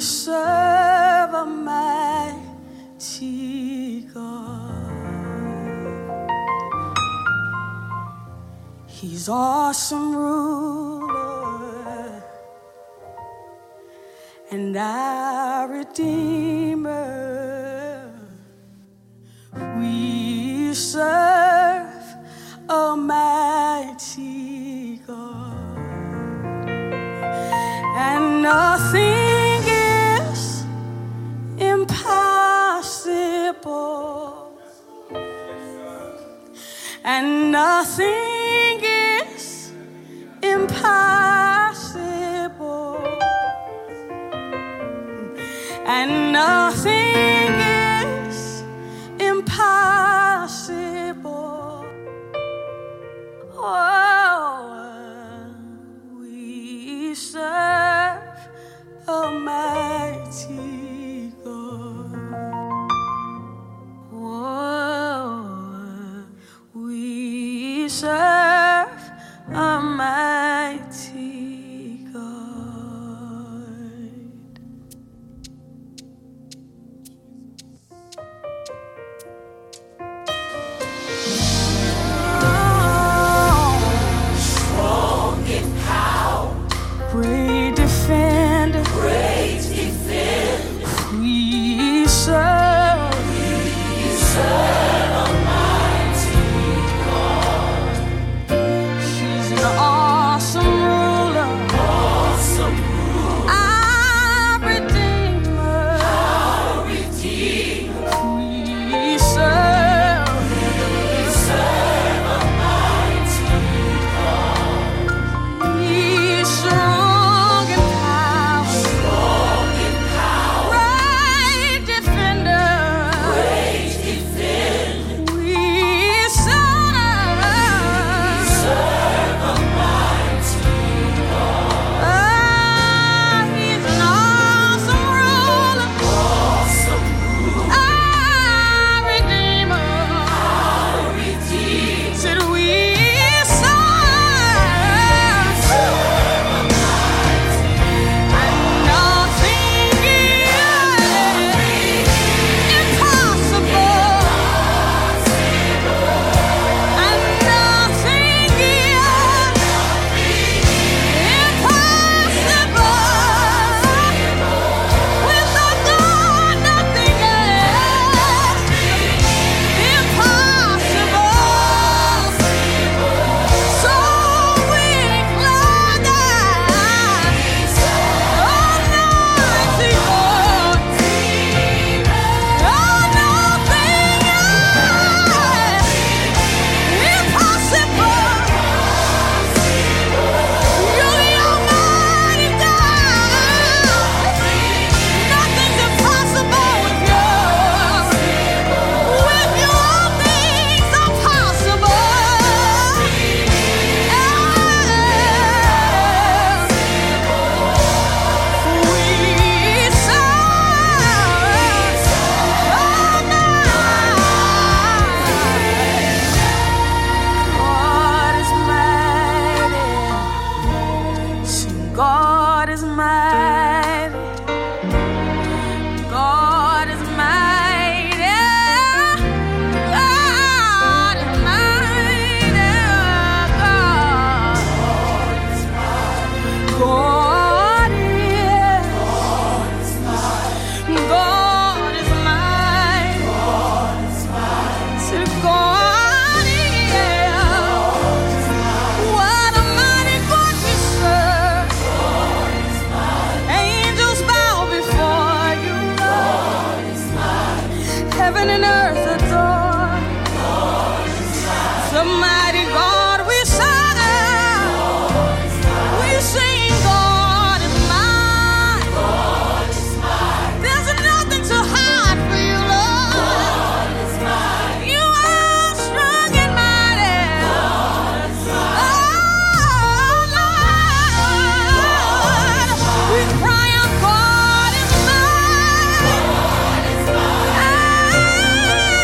serve a mighty God. He's awesome ruler and our Redeemer. We serve a mighty God, and nothing is impossible, and nothing is impossible, and nothing is impossible. Oh, we serve a mighty God. Oh, we serve a mighty God. Great defender, we serve a mighty God. He's an awesome ruler, our Redeemer, we serve a mighty God. He's strong in power, great defender. We serve a mighty God. He's an awesome ruler, our Redeemer. Said we serve a mighty, and nothing is impossible, and nothing is impossible. With our God, nothing is impossible. So we declare that Almighty God, nothing is impossible. You're the Almighty God. Nothing's impossible with you. With you, all things are possible. We serve God is mighty. God is mighty. God is mighty. God is mighty. Said God is. What a mighty God we serve. Angels bow before you. Heaven and earth adore. The mighty God we serve. We sing God is mine. There's nothing too hard for you, Lord. You are strong and mighty. Oh, Lord, we cry out, God is mine.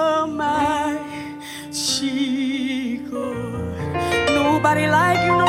mighty God. Nobody like you.